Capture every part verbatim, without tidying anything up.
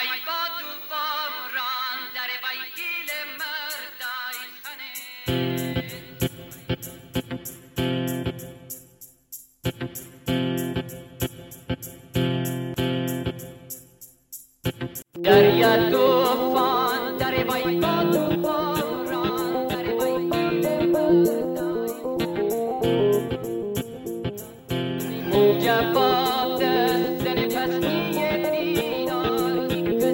وای با تو باران در وای گیل مردای خنه دریا توفان در وای با تو باران در وای گیل مردای جواب دستن پسنی بیدار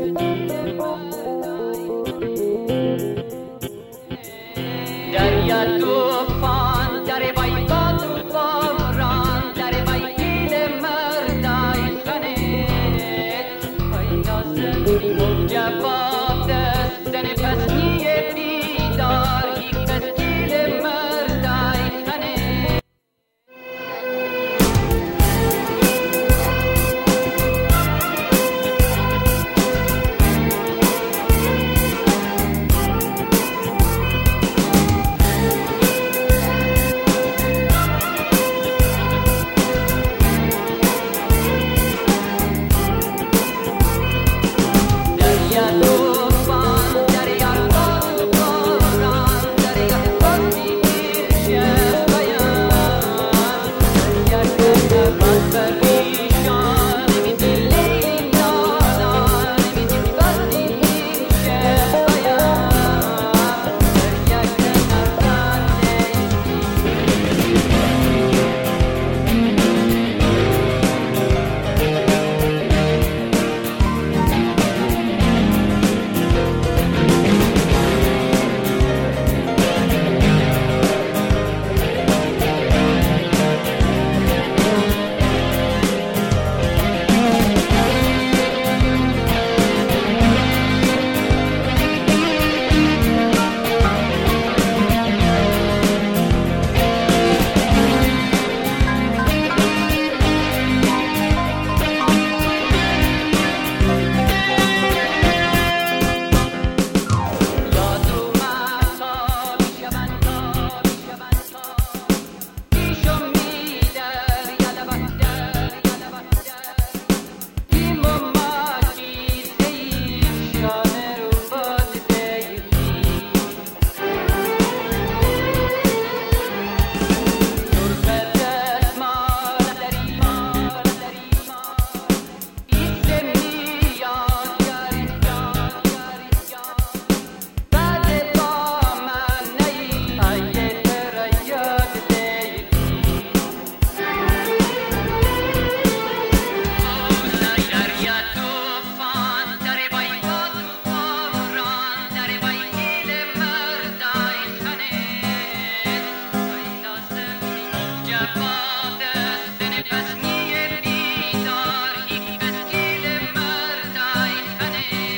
دریا توفان در وای با تو باران در وای گیل مردای خنه وای نازنین جواب دستن پسنی بیدار از گیل مردای خنه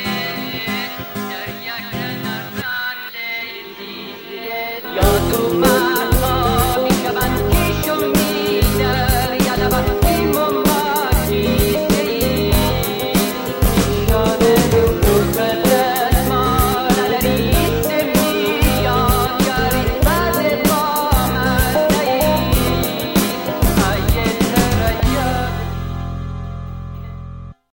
to my